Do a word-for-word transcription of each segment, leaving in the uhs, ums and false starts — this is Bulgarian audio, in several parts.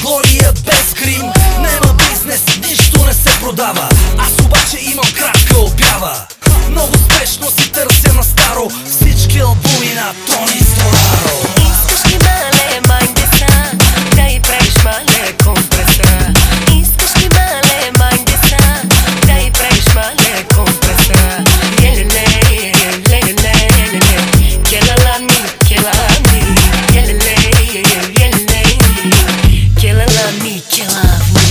глория без грим. Нема бизнес, нищо не се продава. Аз обаче имам кратка обява. Много спешно си търся на старо всички албуми на Тони Стораро. Искаш ли мале майндеса, да й правиш мале компреса? Искаш ли мале майндеса, да й правиш мале компреса? Лелеле, лелеле, лелеле, келала ми, кела ми. Лелеле, лелеле, келала ми, кела ми.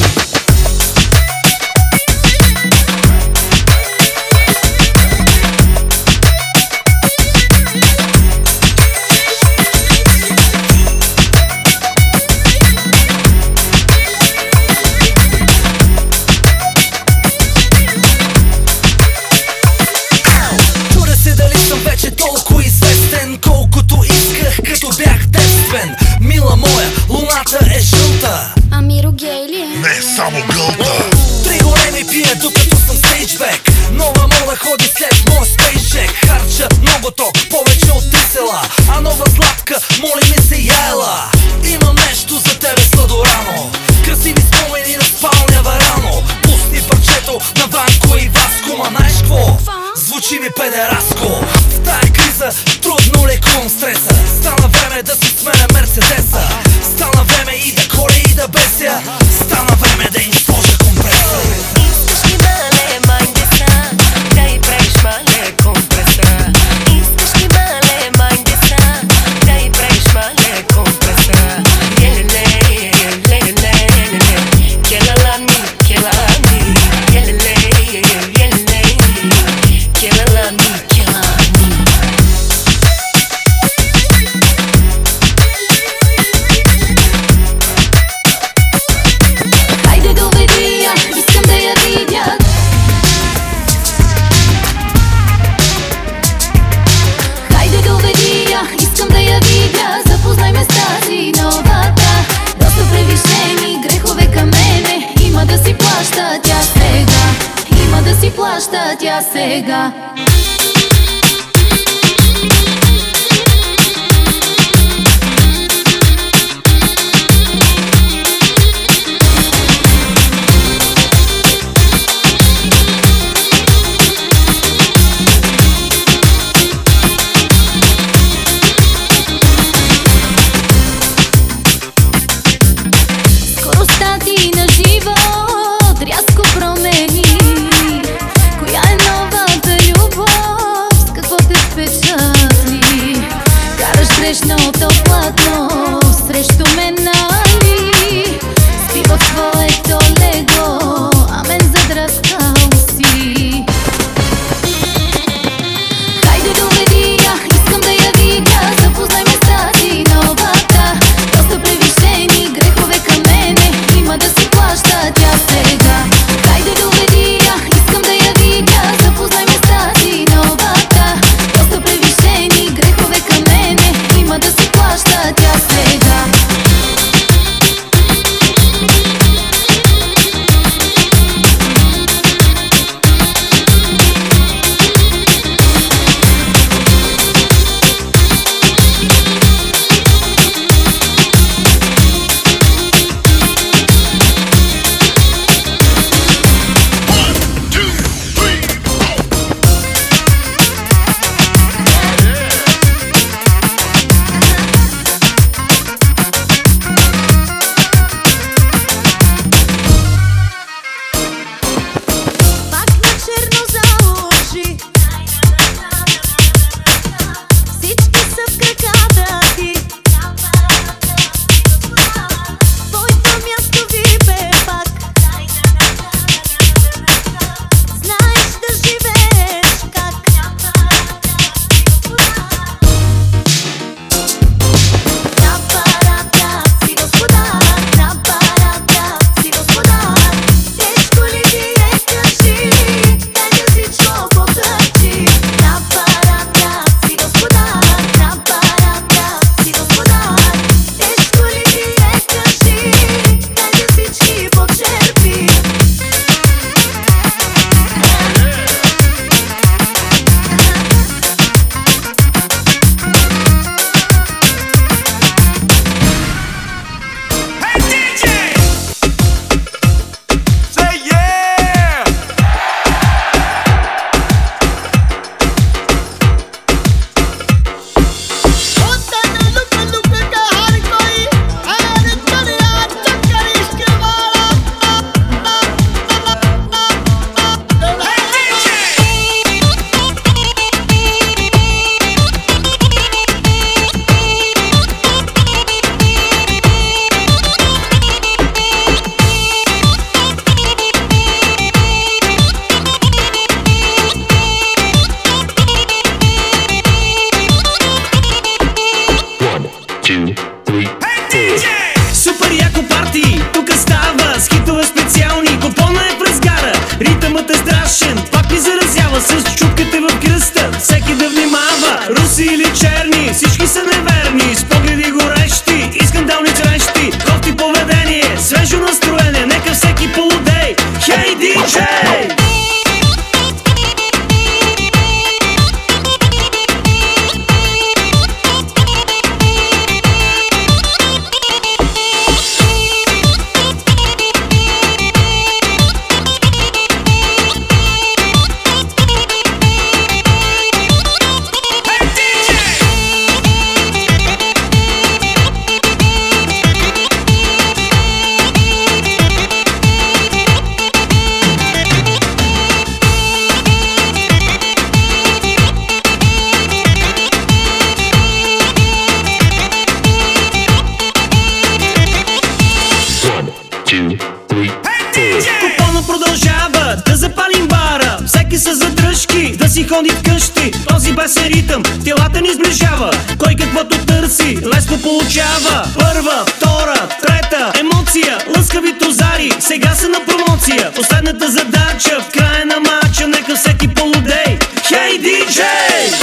Вече толкова известен, колкото исках, като бях детствен. Мила моя, луната е жълта. Ами Рогей ли е? Не, само гълта. Три големи пия, докато съм стейджбек. Нова мода ходи след мой стейджек. Харча много ток, повече от три села. А нова сладка, моли ми се яела. Имам нещо за тебе сладорано. Красиви спомени на спалня варано. Пусти парчето на Ванко и Васко. Ма знаеш какво? Звучи ми педераско. В тая криза трудно лекувам стреса. Стана време да си сменя Мерцедеса. Стана време и да коля и да беся. Стана време да им сложа компресор. Искаш ли мале майндеса, да й правиш мале компреса? Искаш ли мале майндеса, да й правиш мале компреса? Лелеле, лелеле, лелеле, келала ми, кела ми. Лелеле, лелеле, келала ми, кела ми. Хайде доведи я, искам да я видя. Хайде доведи я, искам да я видя. Запознай ме с тази новата. Доста превишени грехове към мене. Има да си плаща тя сега. Има да си плаща тя сега. Скоростта ти на живот рязко промени. Коя е новата любов? парти, тук става с хитове специални. Купона е в разгара, ритъмът е страшен, пак ми заразява с чутките в кръста. Всеки да внимава, руси или черни, всички са неверни, с погледи горещи и скандални срещи. Кофти поведение, свежо настроение, нека всеки полудей. Хей, диджей! Купона продължава да запалим бара, всеки са задръжки да си ходи вкъщи. Този бесен ритъм телата ни сближава, кой каквото търси лесно получава. Първа, втора, трета емоция, лъскави тозари сега са на промоция. Последната задача в края на матча, нека всеки полудей. Хей, диджей!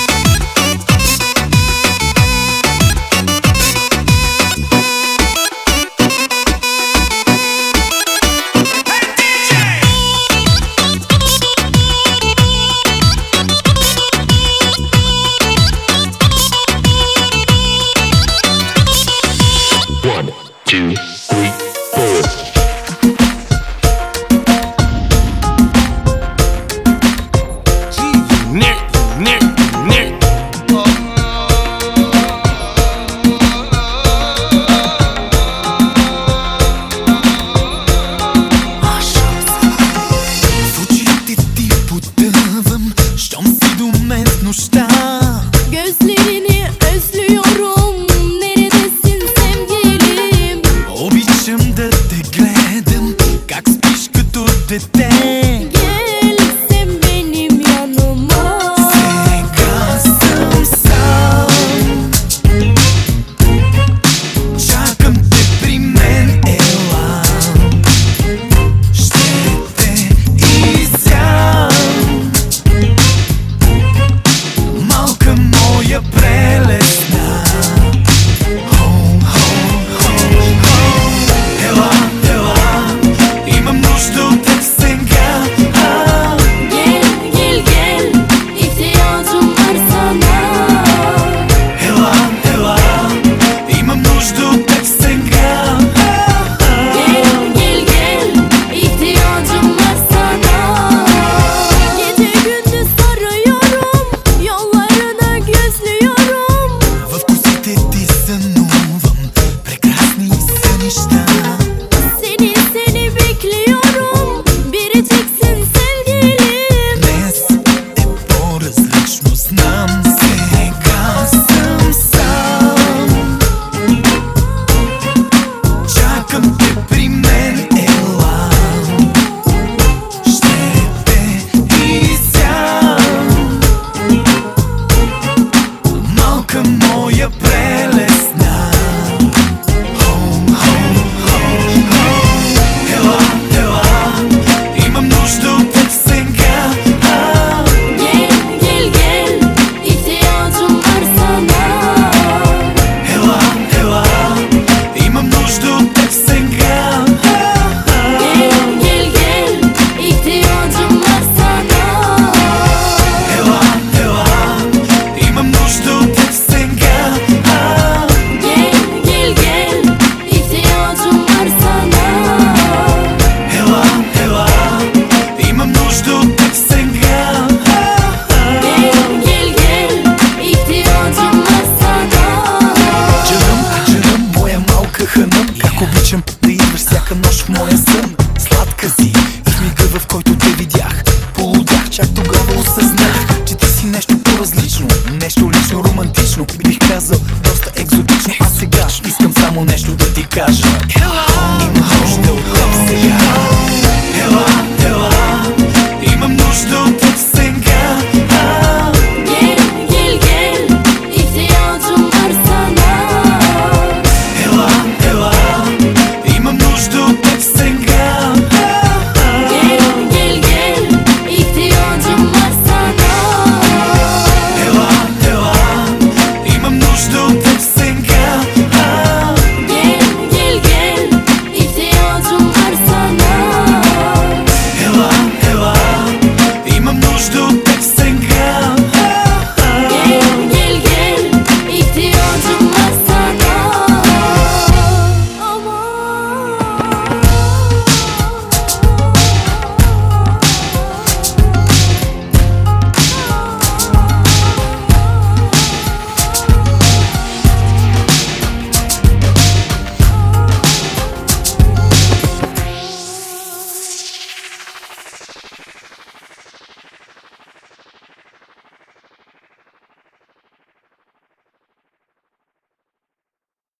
Two, three, four. Nick, Nick, Nick. В очите ти потъвам, щом си до мен в нощта. Gözlerini özlüyorum. Neredesin sevgilim? Обичам да те гледам, как спиш като дете. Gel sen benim yanıma. Сега съм сам, чакам те при мен, ела. Ще те изям, малка моя прелесна. Хоу, хоу, хоу, хоу. Ела, ела, имам нужда от теб сега. А, Gel gel gel. İhtiyacım var sana. ела, ела, имам нужда от теб сега. Gel gel gel. İhtiyacım var sana. Gece gündüz arıyorum. Yollarını gözlüyorum. В косите ти сънувам прекрасни сънища. Seni seni bekliyorum. Biriciksin sevgilim. Днес е по-различно, знам. Сега съм сам, чакам те при мен, ела. Ще те изям, малка моя прелесна. Хоу, хоу, хоу, хоу. Ела, ела, имам нужда от теб сега. А, Gel gel gel. İhtiyacım var sana. ела, ела, имам нужда от теб сега. Gel gel gel. İhtiyacım var sana. Ела, ела, имам нужда от теб сега. Gel gel gel. İhtiyacım var sana. Ела, ела, имам нужда от теб сега. Gel gel gel. İhtiyacım var sana. Джарам, джарам, моя малка ханъм, как обичам